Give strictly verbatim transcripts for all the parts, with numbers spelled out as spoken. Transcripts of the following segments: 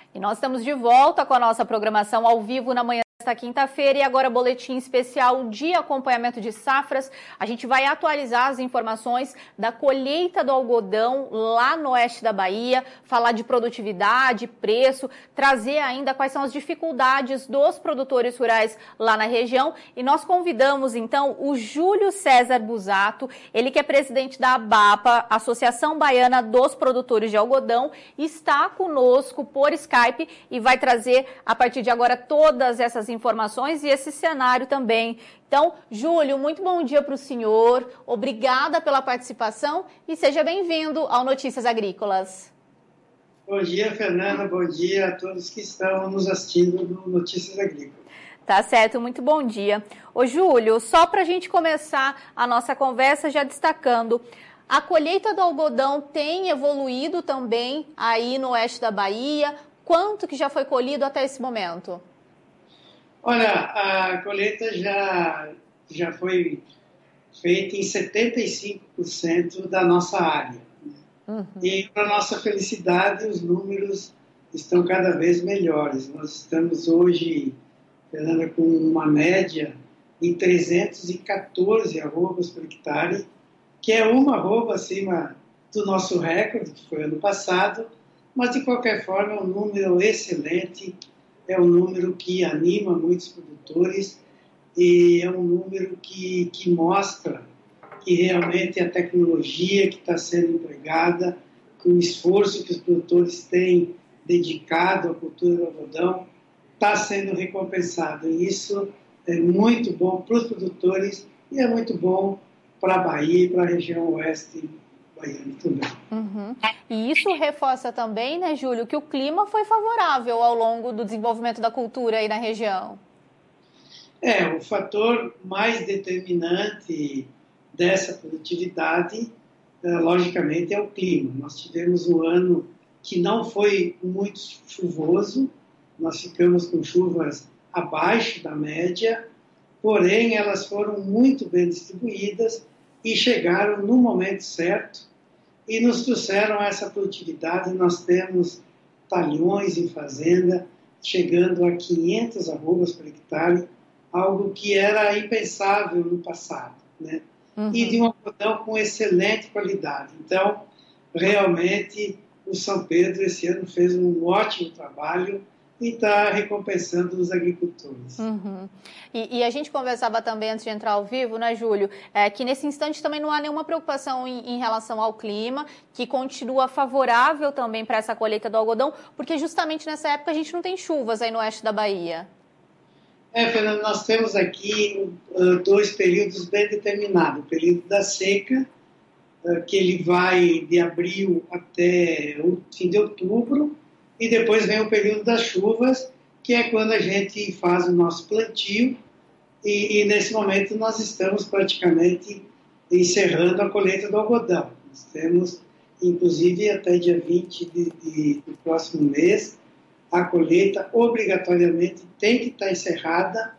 E nós estamos de volta com a nossa programação ao vivo na manhã desta quinta-feira e agora boletim especial de acompanhamento de safras. A gente vai atualizar as informações da colheita do algodão lá no oeste da Bahia, falar de produtividade, preço, trazer ainda quais são as dificuldades dos produtores rurais lá na região. E nós convidamos então o Júlio César Busato, ele que é presidente da ABAPA, Associação Baiana dos Produtores de Algodão, está conosco por Skype e vai trazer a partir de agora todas essas informações e esse cenário também. Então, Júlio, muito bom dia para o senhor, obrigada pela participação e seja bem-vindo ao Notícias Agrícolas. Bom dia, Fernanda, bom dia a todos que estão nos assistindo no Notícias Agrícolas. Tá certo, muito bom dia. Ô, Júlio, só para a gente começar a nossa conversa já destacando, a colheita do algodão tem evoluído também aí no oeste da Bahia. Quanto que já foi colhido até esse momento? Olha, a colheita já, já foi feita em setenta e cinco por cento da nossa área. Uhum. E, para nossa felicidade, os números estão cada vez melhores. Nós estamos hoje, Fernanda, com uma média em trezentos e quatorze arrobas por hectare, que é uma arroba acima do nosso recorde, que foi ano passado, mas, de qualquer forma, é um número excelente. É um número que anima muitos produtores e é um número que, que mostra que realmente a tecnologia que está sendo empregada, que o esforço que os produtores têm dedicado à cultura do algodão está sendo recompensado. E isso é muito bom para os produtores e é muito bom para a Bahia e para a região oeste baiana também. Uhum. E isso reforça também, né, Júlio, que o clima foi favorável ao longo do desenvolvimento da cultura aí na região. É, o fator mais determinante dessa produtividade, logicamente, é o clima. Nós tivemos um ano que não foi muito chuvoso, nós ficamos com chuvas abaixo da média, porém elas foram muito bem distribuídas e chegaram no momento certo e nos trouxeram essa produtividade. Nós temos talhões em fazenda chegando a quinhentas arrobas por hectare, algo que era impensável no passado, né? Uhum. E de um algodão com excelente qualidade. Então, realmente, o São Pedro esse ano fez um ótimo trabalho e está recompensando os agricultores. Uhum. E, e a gente conversava também antes de entrar ao vivo, né, Júlio, é, que nesse instante também não há nenhuma preocupação em, em relação ao clima, que continua favorável também para essa colheita do algodão, porque justamente nessa época a gente não tem chuvas aí no oeste da Bahia. É, Fernando, nós temos aqui uh, dois períodos bem determinados. O período da seca, uh, que ele vai de abril até o fim de outubro, e depois vem o período das chuvas, que é quando a gente faz o nosso plantio, e, e nesse momento nós estamos praticamente encerrando a colheita do algodão. Nós temos, inclusive, até dia vinte de, de, do próximo mês, a colheita obrigatoriamente tem que estar encerrada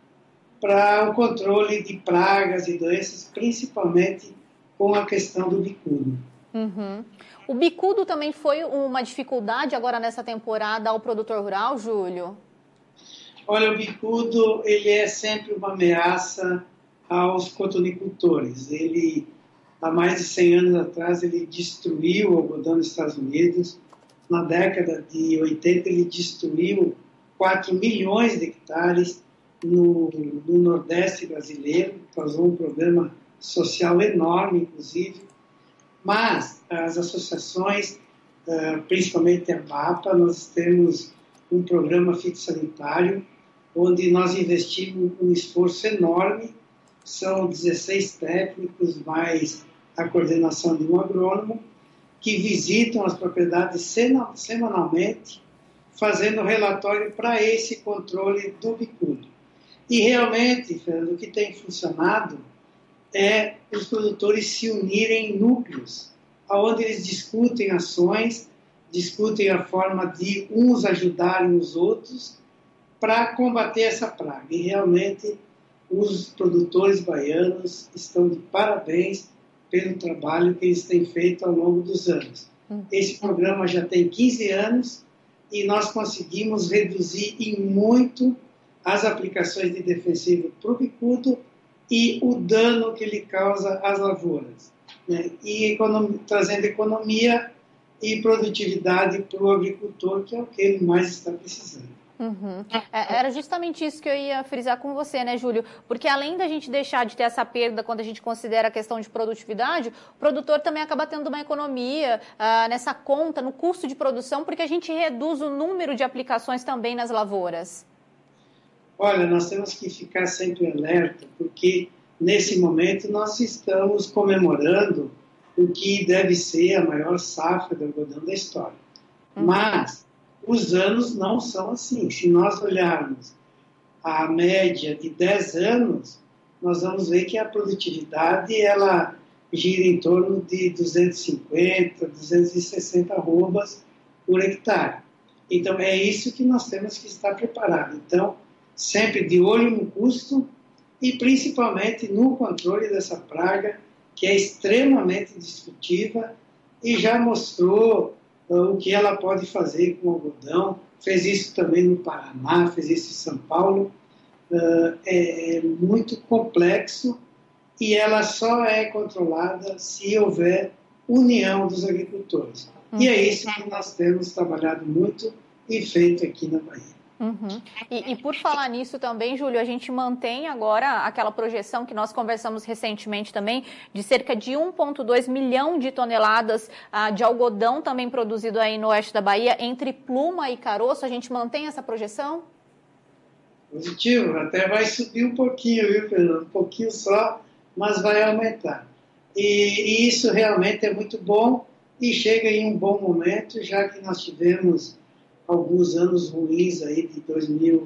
para o controle de pragas e doenças, principalmente com a questão do bicudo. Uhum. O bicudo também foi uma dificuldade agora nessa temporada ao produtor rural, Júlio? Olha, o bicudo ele é sempre uma ameaça aos cotonicultores. Ele, há mais de cem anos atrás, ele destruiu o algodão nos Estados Unidos. Na década de oitenta, ele destruiu quatro milhões de hectares no, no Nordeste brasileiro, causou um problema social enorme, inclusive. Mas as associações, principalmente a ABAPA, nós temos um programa fitossanitário onde nós investimos um esforço enorme, são dezesseis técnicos, mais a coordenação de um agrônomo, que visitam as propriedades semanalmente, fazendo relatório para esse controle do bicudo. E realmente, Fernando, o que tem funcionado é os produtores se unirem em núcleos, onde eles discutem ações, discutem a forma de uns ajudarem os outros para combater essa praga. E realmente os produtores baianos estão de parabéns pelo trabalho que eles têm feito ao longo dos anos. Esse programa já tem quinze anos e nós conseguimos reduzir em muito as aplicações de defensivo para o bicudo e o dano que ele causa às lavouras, né? E economia, trazendo economia e produtividade para o agricultor, que é o que ele mais está precisando. Uhum. É, era justamente isso que eu ia frisar com você, né, Júlio? Porque além da gente deixar de ter essa perda quando a gente considera a questão de produtividade, o produtor também acaba tendo uma economia ah, nessa conta, no custo de produção, porque a gente reduz o número de aplicações também nas lavouras. Olha, nós temos que ficar sempre alerta, porque nesse momento nós estamos comemorando o que deve ser a maior safra de algodão da história. Uhum. Mas os anos não são assim. Se nós olharmos a média de dez anos, nós vamos ver que a produtividade ela gira em torno de duzentos e cinquenta, duzentos e sessenta arrobas por hectare. Então, é isso que nós temos que estar preparados. Então, sempre de olho no custo e principalmente no controle dessa praga, que é extremamente destrutiva e já mostrou o que ela pode fazer com o algodão, fez isso também no Paraná, fez isso em São Paulo, é muito complexo e ela só é controlada se houver união dos agricultores. Uhum. E é isso que nós temos trabalhado muito e feito aqui na Bahia. Uhum. E, e por falar nisso também, Júlio, a gente mantém agora aquela projeção que nós conversamos recentemente também, de cerca de um vírgula dois milhão de toneladas ah, de algodão também produzido aí no oeste da Bahia, entre pluma e caroço. A gente mantém essa projeção? Positivo, até vai subir um pouquinho, viu, Fernando? Um pouquinho só, mas vai aumentar. E, e isso realmente é muito bom e chega em um bom momento, já que nós tivemos alguns anos ruins aí de dois mil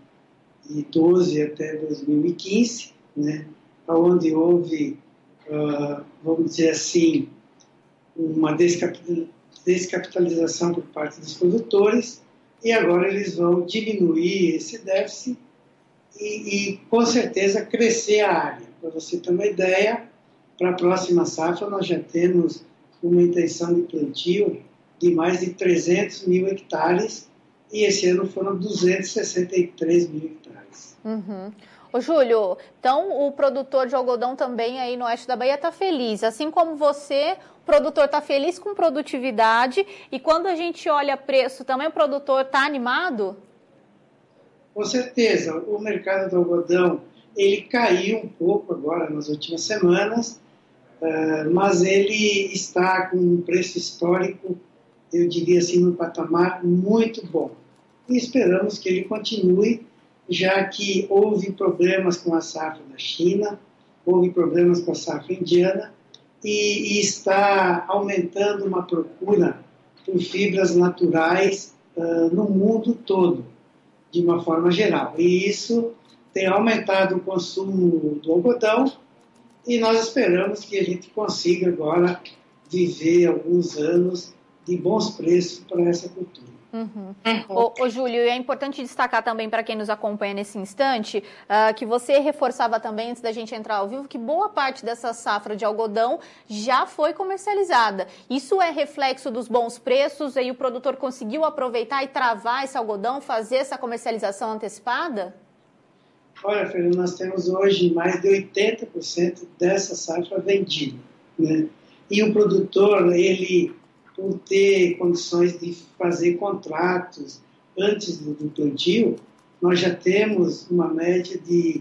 e doze até dois mil e quinze, né, onde houve, uh, vamos dizer assim, uma descapitalização por parte dos produtores e agora eles vão diminuir esse déficit e, e com certeza crescer a área. Para você ter uma ideia, para a próxima safra nós já temos uma intenção de plantio de mais de trezentos mil hectares e esse ano foram duzentos e sessenta e três mil hectares. Uhum. Ô, Júlio, então o produtor de algodão também aí no oeste da Bahia está feliz, assim como você, o produtor está feliz com produtividade e quando a gente olha preço também o produtor está animado? Com certeza, o mercado do algodão ele caiu um pouco agora nas últimas semanas, mas ele está com um preço histórico, eu diria assim, num patamar muito bom. E esperamos que ele continue, já que houve problemas com a safra da China, houve problemas com a safra indiana, e, e está aumentando uma procura por fibras naturais uh, no mundo todo, de uma forma geral. E isso tem aumentado o consumo do algodão, e nós esperamos que a gente consiga agora viver alguns anos de bons preços para essa cultura. Uhum. Ô, ô, Júlio, é importante destacar também para quem nos acompanha nesse instante, uh, que você reforçava também, antes da gente entrar ao vivo, que boa parte dessa safra de algodão já foi comercializada. Isso é reflexo dos bons preços e o produtor conseguiu aproveitar e travar esse algodão, fazer essa comercialização antecipada? Olha, Fernando, nós temos hoje mais de oitenta por cento dessa safra vendida, né? E o produtor, ele, por ter condições de fazer contratos antes do, do plantio, nós já temos uma média de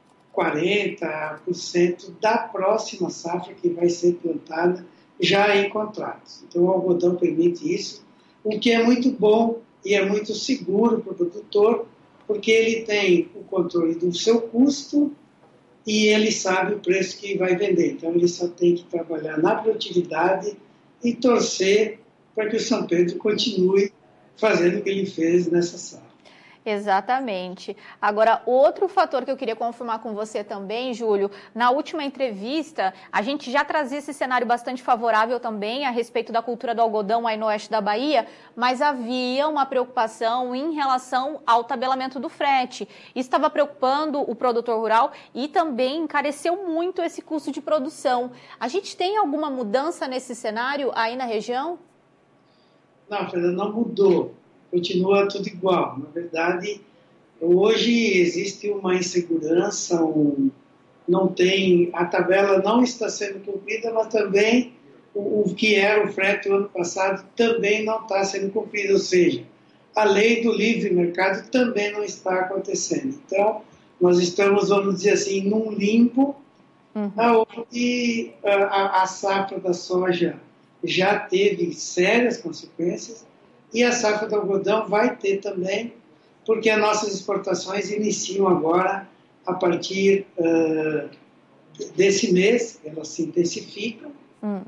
quarenta por cento da próxima safra que vai ser plantada já em contratos. Então, o algodão permite isso, o que é muito bom e é muito seguro para o produtor, porque ele tem o controle do seu custo e ele sabe o preço que vai vender. Então, ele só tem que trabalhar na produtividade e torcer para que o São Pedro continue fazendo o que ele fez nessa safra. Exatamente. Agora, outro fator que eu queria confirmar com você também, Júlio, na última entrevista, a gente já trazia esse cenário bastante favorável também a respeito da cultura do algodão aí no oeste da Bahia, mas havia uma preocupação em relação ao tabelamento do frete. Isso estava preocupando o produtor rural e também encareceu muito esse custo de produção. A gente tem alguma mudança nesse cenário aí na região? Não, Fernanda, não mudou. continua tudo igual. Na verdade, hoje existe uma insegurança, um, não tem, a tabela não está sendo cumprida, mas também o, o que era o frete o ano passado também não está sendo cumprido, ou seja, a lei do livre mercado também não está acontecendo. Então, nós estamos, vamos dizer assim, num limbo, uhum. onde a, a safra da soja já teve sérias consequências e a safra do algodão vai ter também, porque as nossas exportações iniciam agora a partir uh, desse mês, elas se intensificam, hum.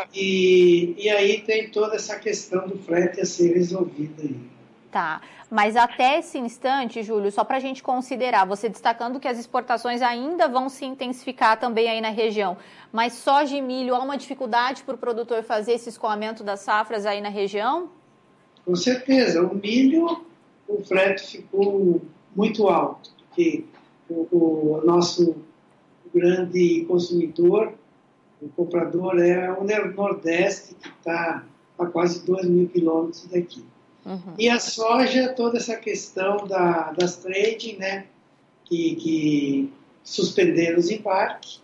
e, e aí tem toda essa questão do frete a ser resolvida aí. Tá, mas até esse instante, Júlio, só para a gente considerar, você destacando que as exportações ainda vão se intensificar também aí na região, mas soja e milho, há uma dificuldade para o produtor fazer esse escoamento das safras aí na região? Com certeza, o milho, o frete ficou muito alto, porque o, o nosso grande consumidor, o comprador é o Nordeste, que está a quase dois mil quilômetros daqui. Uhum. E a soja, toda essa questão da, das trading, né, que, que suspenderam os embarques,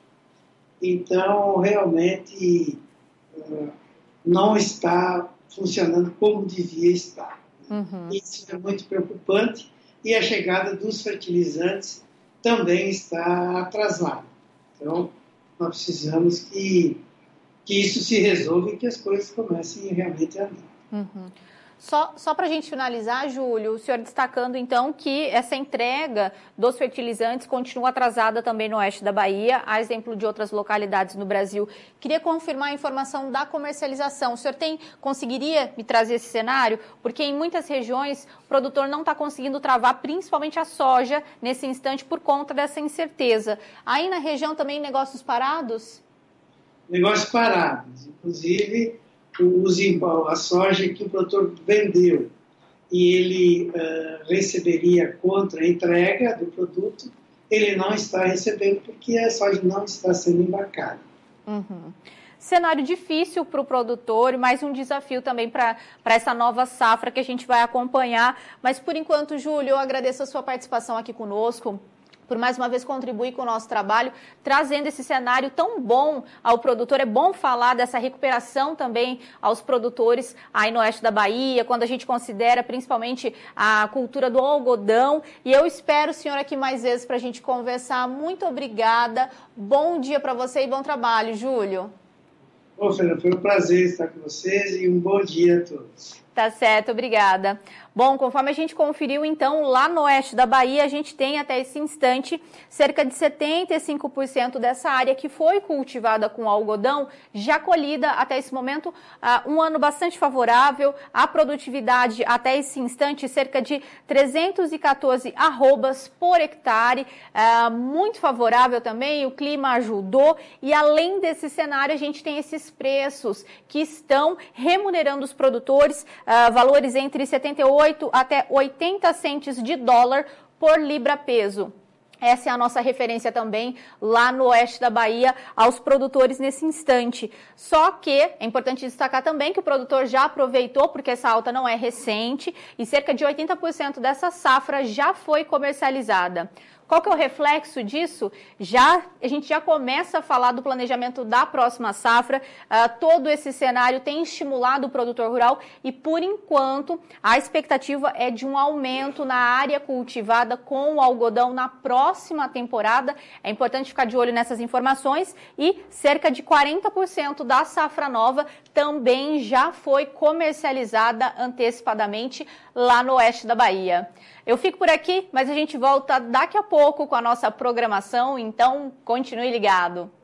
então realmente uh, não está funcionando como devia estar. Uhum. Isso é muito preocupante e a chegada dos fertilizantes também está atrasada. Então, nós precisamos que, que isso se resolva e que as coisas comecem realmente a andar. Uhum. Só, só para a gente finalizar, Júlio, o senhor destacando então que essa entrega dos fertilizantes continua atrasada também no oeste da Bahia, a exemplo de outras localidades no Brasil. Queria confirmar a informação da comercialização. O senhor tem, conseguiria me trazer esse cenário? Porque em muitas regiões o produtor não está conseguindo travar, principalmente a soja, nesse instante por conta dessa incerteza. Aí na região também negócios parados? Negócios parados, inclusive... Os, a soja que o produtor vendeu e ele uh, receberia contra a entrega do produto, ele não está recebendo porque a soja não está sendo embarcada. Uhum. Cenário difícil para o produtor, mais um desafio também para essa nova safra que a gente vai acompanhar. Mas por enquanto, Júlio, eu agradeço a sua participação aqui conosco, por mais uma vez contribuir com o nosso trabalho, trazendo esse cenário tão bom ao produtor. É bom falar dessa recuperação também aos produtores aí no oeste da Bahia, quando a gente considera principalmente a cultura do algodão. E eu espero o senhor aqui mais vezes para a gente conversar. Muito obrigada, bom dia para você e bom trabalho, Júlio. Ô, Fernanda, foi um prazer estar com vocês e um bom dia a todos. Tá certo, obrigada. Bom, conforme a gente conferiu, então, lá no oeste da Bahia, a gente tem até esse instante cerca de setenta e cinco por cento dessa área que foi cultivada com algodão, já colhida até esse momento, uh, um ano bastante favorável, a produtividade até esse instante cerca de trezentos e quatorze arrobas por hectare, uh, muito favorável também, o clima ajudou e além desse cenário a gente tem esses preços que estão remunerando os produtores, uh, valores entre setenta e oito até oitenta centes de dólar por libra-peso. Essa é a nossa referência também lá no oeste da Bahia aos produtores nesse instante. Só que é importante destacar também que o produtor já aproveitou, porque essa alta não é recente, e cerca de oitenta por cento dessa safra já foi comercializada. Qual que é o reflexo disso? Já, a gente já começa a falar do planejamento da próxima safra. Uh, todo esse cenário tem estimulado o produtor rural e, por enquanto, a expectativa é de um aumento na área cultivada com o algodão na próxima temporada. É importante ficar de olho nessas informações e cerca de quarenta por cento da safra nova também já foi comercializada antecipadamente lá no oeste da Bahia. Eu fico por aqui, mas a gente volta daqui a pouco com a nossa programação, então continue ligado.